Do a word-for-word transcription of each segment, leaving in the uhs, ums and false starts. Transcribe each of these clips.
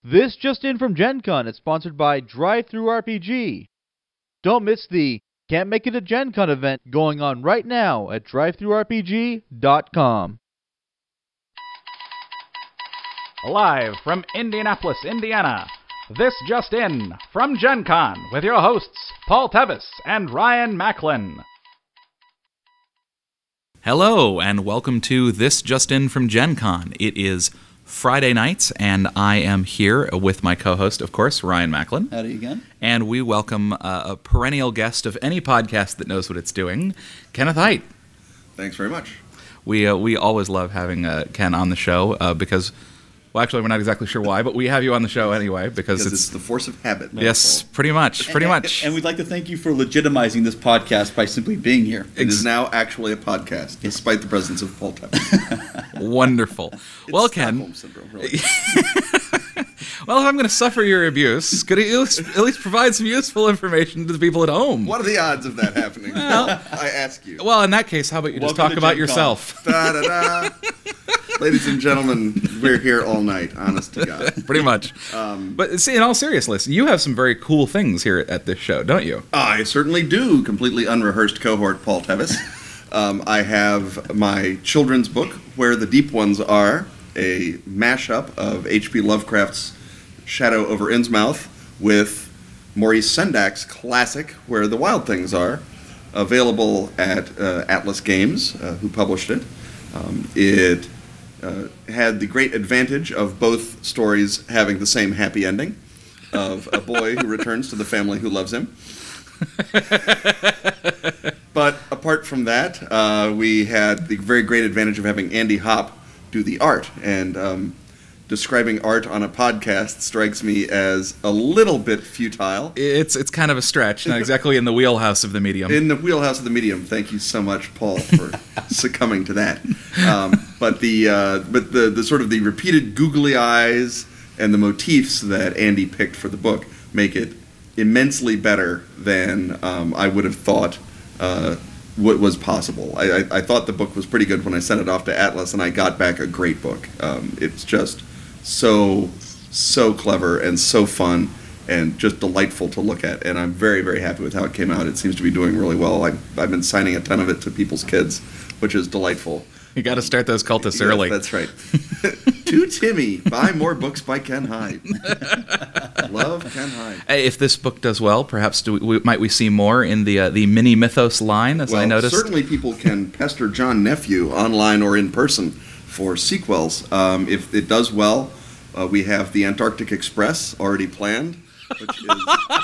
This just in from Gen Con is sponsored by DriveThruRPG. Don't miss the Can't Make It to Gen Con event going on right now at drive thru R P G dot com. Live from Indianapolis, Indiana, this just in from Gen Con with your hosts, Paul Tevis and Ryan Macklin. Hello, and welcome to This Just In from Gen Con. It is Friday night, and I am here with my co-host, of course, Ryan Macklin. Howdy again. And we welcome uh, a perennial guest of any podcast that knows what it's doing, Kenneth Hite. Thanks very much. We uh, we always love having uh, Ken on the show uh, because, well, actually, we're not exactly sure why, but we have you on the show anyway because, Because it's, it's the force of habit. yes, pretty much, pretty and, much. And we'd like to thank you for legitimizing this podcast by simply being here. It is now actually a podcast, despite the presence of Paul Tevis. Wonderful. It's well, Ken. Stockholm syndrome, really. Well, if I'm going to suffer your abuse, could you at least provide some useful information to the people at home? What are the odds of that happening? Well, I ask you. Well, in that case, how about you just Welcome talk to about Gen Con. yourself? Da, da, da. Ladies and gentlemen, we're here all night, honest to God. Pretty much. Um, but see, in all seriousness, you have some very cool things here at this show, don't you? I certainly do. Completely unrehearsed cohort, Paul Tevis. Um, I have my children's book, Where the Deep Ones Are, a mashup of H P Lovecraft's Shadow over Innsmouth with Maurice Sendak's classic, Where the Wild Things Are, available at uh, Atlas Games, uh, who published it. Um, it uh, had the great advantage of both stories having the same happy ending, of a boy who returns to the family who loves him. But apart from that, uh, we had the very great advantage of having Andy Hopp do the art, and um, describing art on a podcast strikes me as a little bit futile. It's it's kind of a stretch, not exactly in the wheelhouse of the medium. In the wheelhouse of the medium. Thank you so much, Paul, for succumbing to that. Um, but the uh, but the, the sort of the repeated googly eyes and the motifs that Andy picked for the book make it immensely better than um, I would have thought uh, what was possible. I, I, I thought the book was pretty good when I sent it off to Atlas, and I got back a great book. Um, it's just so, so clever and so fun and just delightful to look at, and I'm very, very happy with how it came out. It seems to be doing really well. I've, I've been signing a ton of it to people's kids, which is delightful. You got to start those cultists Yes, early. That's right. To Timmy, buy more books by Ken Hyde. Love Ken Hyde. Hey, if this book does well, perhaps do we, might we see more in the uh, the mini mythos line, as Well, I noticed? certainly people can pester John Nephew online or in person for sequels. Um, if it does well, uh, we have the Antarctic Express already planned, which is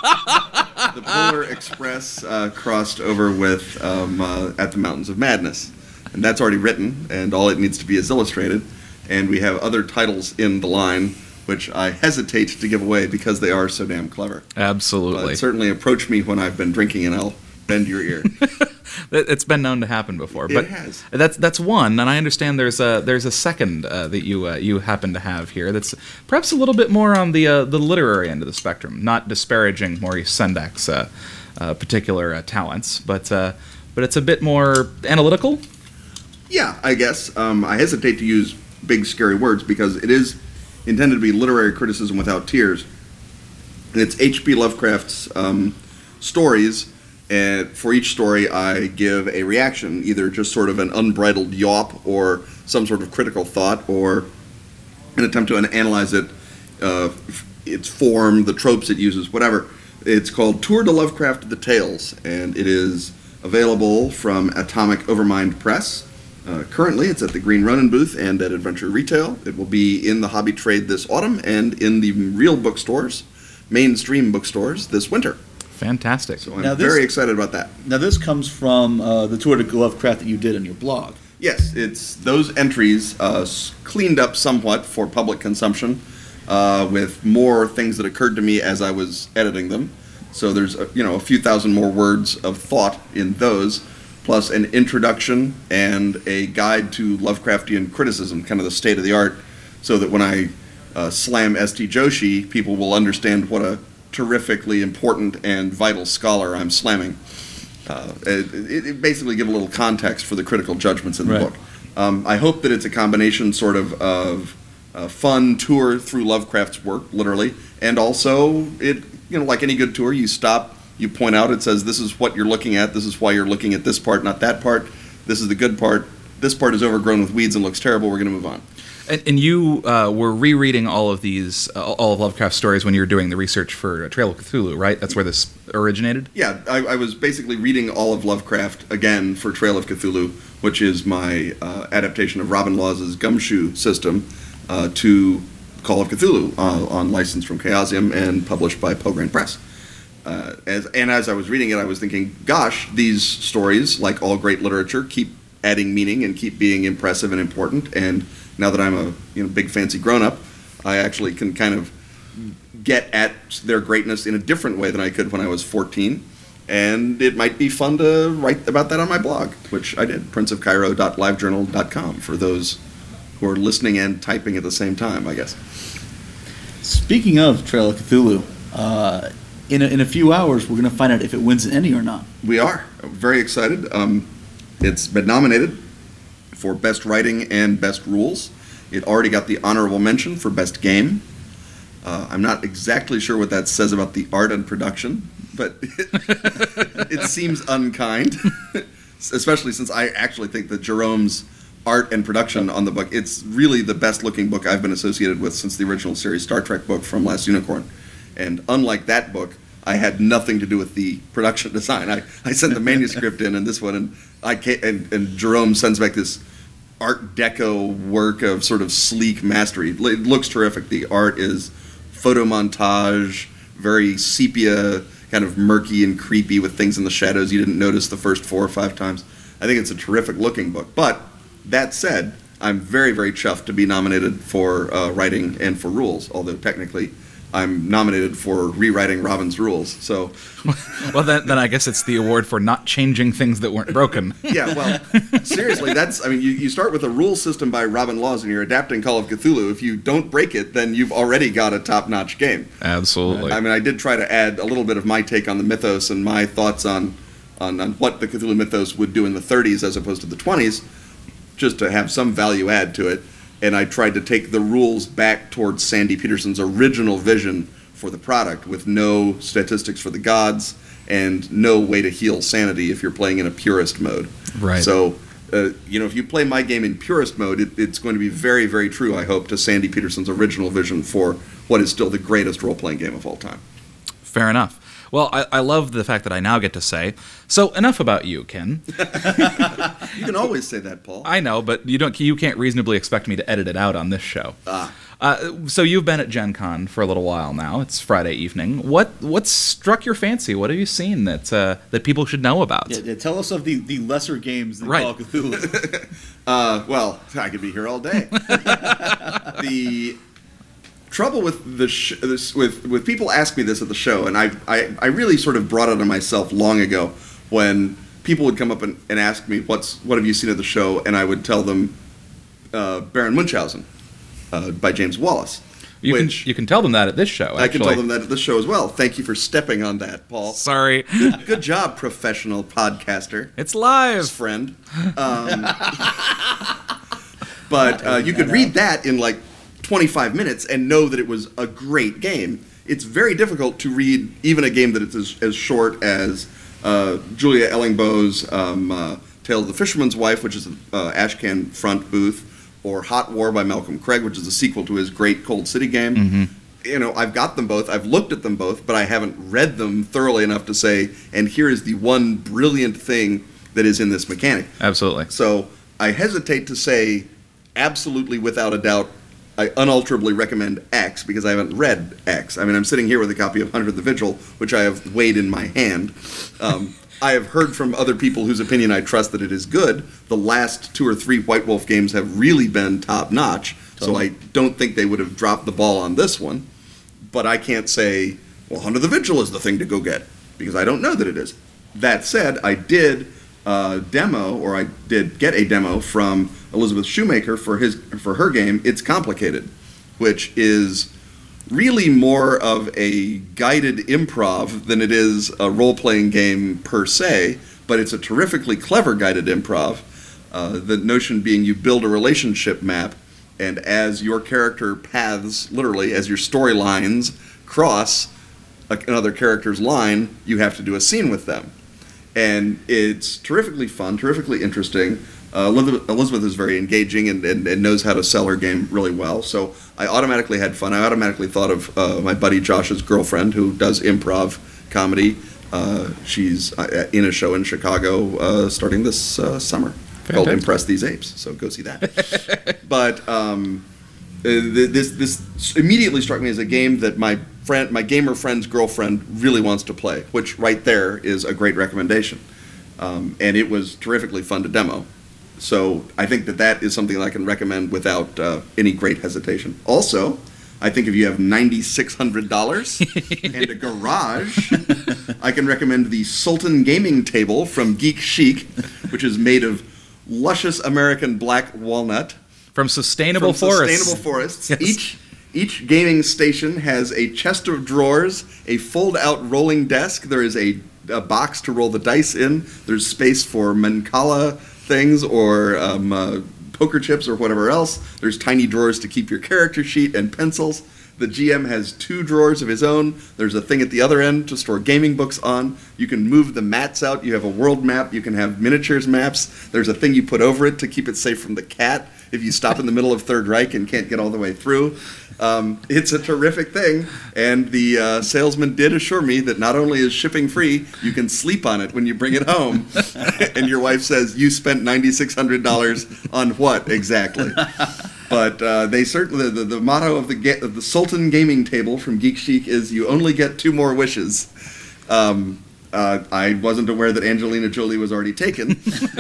the Polar Express uh, crossed over with um, uh, At the Mountains of Madness. And that's already written, and all it needs to be is illustrated. And we have other titles in the line, which I hesitate to give away because they are so damn clever. Absolutely. But certainly approach me when I've been drinking, and I'll bend your ear. It's been known to happen before, It but has. that's that's one, and I understand there's a there's a second uh, that you uh, you happen to have here. That's perhaps a little bit more on the uh, the literary end of the spectrum, not disparaging Maurice Sendak's uh, uh, particular uh, talents, but uh, but it's a bit more analytical. Yeah, I guess. Um, I hesitate to use big, scary words because it is intended to be literary criticism without tears. And it's H P Lovecraft's um, stories, and for each story I give a reaction, either just sort of an unbridled yawp or some sort of critical thought or an attempt to analyze it, uh, its form, the tropes it uses, whatever. It's called Tour de Lovecraft the Tales, and it is available from Atomic Overmind Press. Uh, currently, it's at the Green Ronin booth and at Adventure Retail. It will be in the hobby trade this autumn and in the real bookstores, mainstream bookstores, this winter. Fantastic. So I'm Now this- very excited about that. Now, this comes from uh, the Tour de Lovecraft that you did on your blog. Yes, it's those entries uh, s- cleaned up somewhat for public consumption uh, with more things that occurred to me as I was editing them. So there's a, you know a few thousand more words of thought in those, plus an introduction and a guide to Lovecraftian criticism, kind of the state of the art, so that when I uh, slam S T Joshi, people will understand what a terrifically important and vital scholar I'm slamming. Uh, it, it, it basically give a little context for the critical judgments in the Right. book. Um, I hope that it's a combination sort of of uh, fun tour through Lovecraft's work, literally, and also it, you know, like any good tour, you stop, you point out, it says this is what you're looking at, this is why you're looking at this part, not that part, this is the good part, this part is overgrown with weeds and looks terrible, we're going to move on. And, and you uh, were rereading all of these, uh, all of Lovecraft's stories when you were doing the research for Trail of Cthulhu, right? That's where this originated? Yeah, I, I was basically reading all of Lovecraft again for Trail of Cthulhu, which is my uh, adaptation of Robin Laws's Gumshoe system uh, to Call of Cthulhu, uh, on license from Chaosium and published by Pelgrane Press. Uh, as, and as I was reading it, I was thinking, gosh, these stories, like all great literature, keep adding meaning and keep being impressive and important, and now that I'm a you know big fancy grown-up, I actually can kind of get at their greatness in a different way than I could when I was fourteen, and it might be fun to write about that on my blog, which I did, prince of cairo dot live journal dot com, for those who are listening and typing at the same time, I guess. Speaking of Trail of Cthulhu, uh, in, a, in a few hours we're going to find out if it wins an Emmy or not. We are. Very excited. Um, it's been nominated for Best Writing and Best Rules. It already got the honorable mention for Best Game. Uh, I'm not exactly sure what that says about the art and production, but it, it seems unkind, especially since I actually think that Jerome's art and production on the book, it's really the best looking book I've been associated with since the original series Star Trek book from Last Unicorn. And unlike that book, I had nothing to do with the production design. I, I sent the manuscript in, and this one, and I can't, and, and Jerome sends back this Art Deco work of sort of sleek mastery. It looks terrific. The art is photo montage, very sepia, kind of murky and creepy with things in the shadows you didn't notice the first four or five times. I think it's a terrific looking book. But that said, I'm very, very chuffed to be nominated for uh, writing and for rules, although technically I'm nominated for rewriting Robin's rules. So, well, then, then I guess it's the award for not changing things that weren't broken. Yeah, well, seriously, that's, I mean, you, you start with a rule system by Robin Laws and you're adapting Call of Cthulhu. If you don't break it, then you've already got a top-notch game. Absolutely. I mean, I did try to add a little bit of my take on the mythos and my thoughts on, on, on what the Cthulhu mythos would do in the thirties as opposed to the twenties, just to have some value add to it. And I tried to take the rules back towards Sandy Peterson's original vision for the product, with no statistics for the gods and no way to heal sanity if you're playing in a purist mode. Right. So, uh, you know, if you play my game in purist mode, it, it's going to be very, very true, I hope, to Sandy Peterson's original vision for what is still the greatest role-playing game of all time. Fair enough. Well, I, I love the fact that I now get to say, so enough about you, Ken. You can always say that, Paul. I know, but you don't. You can't reasonably expect me to edit it out on this show. Ah. Uh, so you've been at Gen Con for a little while now. It's Friday evening. What what's struck your fancy? What have you seen that uh, that people should know about? Yeah, yeah, tell us of the, the lesser games than Right. Call of Cthulhu. uh, well, I could be here all day. The trouble with the sh- this, with with people ask me this at the show, and I, I I really sort of brought it on myself long ago when people would come up and, and ask me what's what have you seen at the show, and I would tell them uh, Baron Munchausen uh, by James Wallace. You which can you can tell them that at this show. Actually. I can tell them that at this show as well. Thank you for stepping on that, Paul. Sorry. Good, good job, professional podcaster. It's live. Friend. Um, but uh, you could read that in like twenty-five minutes and know that it was a great game. It's very difficult to read even a game that is as, as short as uh, Julia Ellingbo's um, uh, Tale of the Fisherman's Wife, which is an uh, Ashcan front booth, or Hot War by Malcolm Craig, which is a sequel to his great Cold City game. Mm-hmm. You know, I've got them both. I've looked at them both, but I haven't read them thoroughly enough to say, and here is the one brilliant thing that is in this mechanic. Absolutely. So I hesitate to say absolutely without a doubt I unalterably recommend X, because I haven't read X. I mean, I'm sitting here with a copy of Hunter the Vigil, which I have weighed in my hand. Um, I have heard from other people whose opinion I trust that it is good. The last two or three White Wolf games have really been top-notch, so I don't think they would have dropped the ball on this one. But I can't say, well, Hunter the Vigil is the thing to go get, because I don't know that it is. That said, I did uh, demo, or I did get a demo from Elizabeth Shoemaker for his for her game, It's Complicated, which is really more of a guided improv than it is a role-playing game per se, but it's a terrifically clever guided improv. Uh, the notion being you build a relationship map, And as your character paths, literally, as your storylines cross another character's line, you have to do a scene with them. And it's terrifically fun, terrifically interesting. Uh, Elizabeth, Elizabeth is very engaging and, and, and knows how to sell her game really well. So I automatically had fun. I automatically thought of uh, my buddy Josh's girlfriend, who does improv comedy. Uh, she's uh, in a show in Chicago uh, starting this uh, summer called Impress These Apes. So go see that. But um, this this immediately struck me as a game that my friend, my gamer friend's girlfriend really wants to play, which right there is a great recommendation. Um, and it was terrifically fun to demo. So I think that that is something that I can recommend without uh, any great hesitation. Also, I think if you have nine thousand six hundred dollars and a garage, I can recommend the Sultan Gaming Table from Geek Chic, which is made of luscious American black walnut. From sustainable from forests. Sustainable forests. Yes. Each each gaming station has a chest of drawers, a fold-out rolling desk. There is a, a box to roll the dice in. There's space for Mancala things or um, uh, poker chips or whatever else. There's tiny drawers to keep your character sheet and pencils. The G M has two drawers of his own. There's a thing at the other end to store gaming books on. You can move the mats out. You have a world map. You can have miniatures maps. There's a thing you put over it to keep it safe from the cat if you stop in the middle of Third Reich and can't get all the way through. Um, it's a terrific thing, and the uh, salesman did assure me that not only is shipping free, you can sleep on it when you bring it home. And your wife says, you spent nine thousand six hundred dollars on what exactly? But uh, they certainly the, the motto of the ga- of the Sultan Gaming Table from Geek Chic is you only get two more wishes. Um, uh, I wasn't aware that Angelina Jolie was already taken.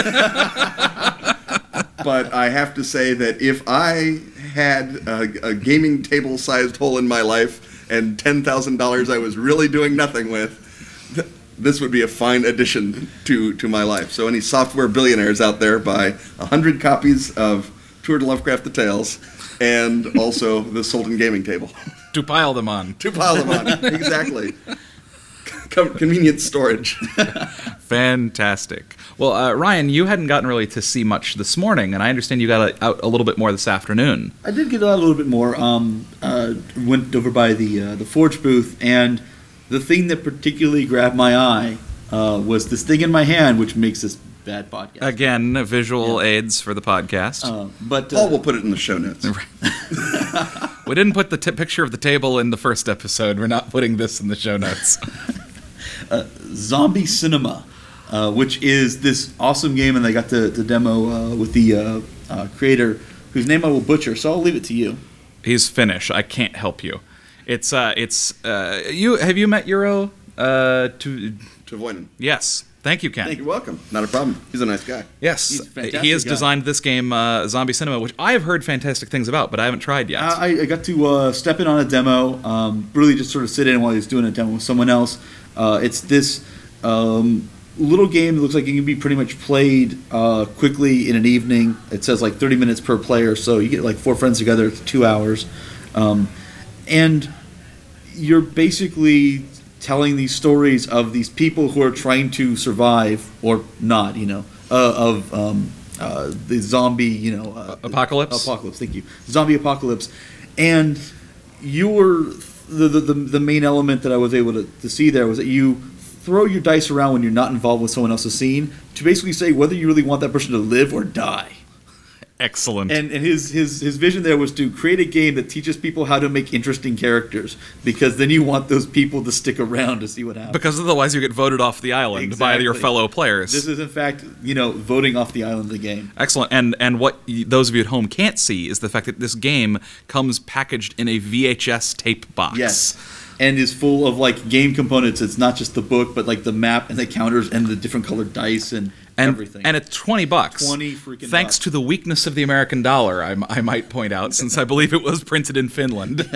But I have to say that if I had a, a gaming table-sized hole in my life and ten thousand dollars I was really doing nothing with, th- this would be a fine addition to, to my life. So any software billionaires out there, buy one hundred copies of Tour de Lovecraft: The Tales and also the Sultan Gaming Table. To pile them on. To pile them on, exactly. Com- convenient storage. Fantastic. Well, uh, Ryan, you hadn't gotten really to see much this morning, and I understand you got out a little bit more this afternoon. I did get out a little bit more. Um, uh, went over by the uh, the Forge booth, and the thing that particularly grabbed my eye uh, was this thing in my hand, which makes this bad podcast. Again, visual Yeah. aids for the podcast. Uh, but uh, Paul will put it in the show notes. We didn't put the t- picture of the table in the first episode. We're not putting this in the show notes. uh, Zombie Cinema, uh, which is this awesome game, and I got the, the demo uh, with the uh, uh, creator, whose name I will butcher, so I'll leave it to you. He's Finnish. I can't help you. It's uh, it's uh, you. Have you met Euro? Uh, to Tavoinen. yes. Thank you, Ken. You're welcome. Not a problem. He's a nice guy. Yes, He's a fantastic he has guy. designed this game, uh, Zombie Cinema, which I have heard fantastic things about, but I haven't tried yet. Uh, I, I got to uh, step in on a demo, um, really just sort of sit in while he was doing a demo with someone else. Uh, it's this um, little game that looks like it can be pretty much played uh, quickly in an evening. It says like thirty minutes per player, so you get like four friends together, it's two hours. Um, and you're basically telling these stories of these people who are trying to survive, or not, you know, uh, of um, uh, the zombie, you know... Uh, Apocalypse? Apocalypse, thank you. Zombie apocalypse. And you were... The, the, the main element that I was able to, to see there was that you throw your dice around when you're not involved with someone else's scene to basically say whether you really want that person to live or die. Excellent. And, and his, his his vision there was to create a game that teaches people how to make interesting characters, because then you want those people to stick around to see what happens. Because otherwise you get voted off the island by your Exactly. fellow players. This is, in fact, you know, voting off the island of the game. Excellent. And and what y- those of you at home can't see is the fact that this game comes packaged in a V H S tape box. Yes. And is full of, like, game components. It's not just the book, but, like, the map and the counters and the different colored dice and, And, everything. and it's twenty bucks. twenty freaking Thanks bucks. to the weakness of the American dollar, I, m- I might point out, since I believe it was printed in Finland.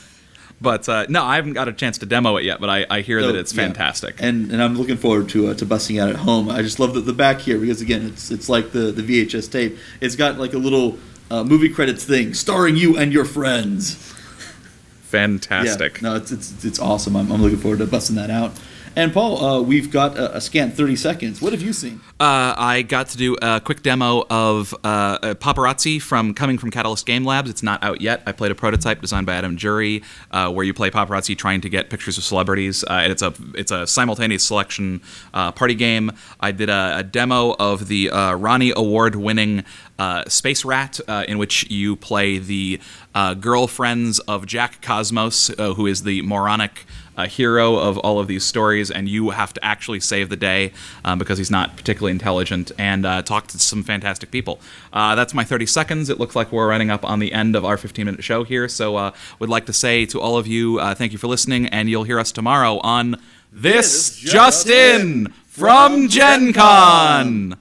But uh, no, I haven't got a chance to demo it yet, but I, I hear that So, it's yeah. fantastic. And and I'm looking forward to uh, to busting out at home. I just love the, the back here because, again, it's it's like the, the V H S tape. It's got like a little uh, movie credits thing starring you and your friends. Fantastic. Yeah, no, it's it's it's awesome. I'm I'm looking forward to busting that out. And Paul, uh, we've got a, a scant thirty seconds. What have you seen? Uh, I got to do a quick demo of uh, Paparazzi from coming from Catalyst Game Labs. It's not out yet. I played a prototype designed by Adam Jury, uh, where you play paparazzi trying to get pictures of celebrities. Uh, and it's a it's a simultaneous selection uh, party game. I did a, a demo of the uh, Ronnie Award-winning uh, Space Rat, uh, in which you play the uh, girlfriends of Jack Cosmos, uh, who is the moronic a hero of all of these stories, and you have to actually save the day um, because he's not particularly intelligent, and uh, talk to some fantastic people. Uh, that's my thirty seconds. It looks like we're running up on the end of our fifteen-minute show here, so uh, would like to say to all of you, uh, thank you for listening, and you'll hear us tomorrow on This Just, Just In from Gen Con!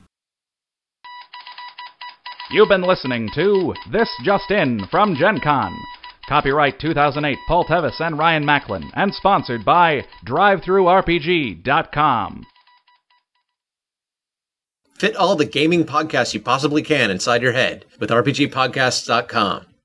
You've been listening to This Just In from Gen Con. Copyright two thousand eight, Paul Tevis and Ryan Macklin, and sponsored by drive thru R P G dot com. Fit all the gaming podcasts you possibly can inside your head with R P G podcasts dot com.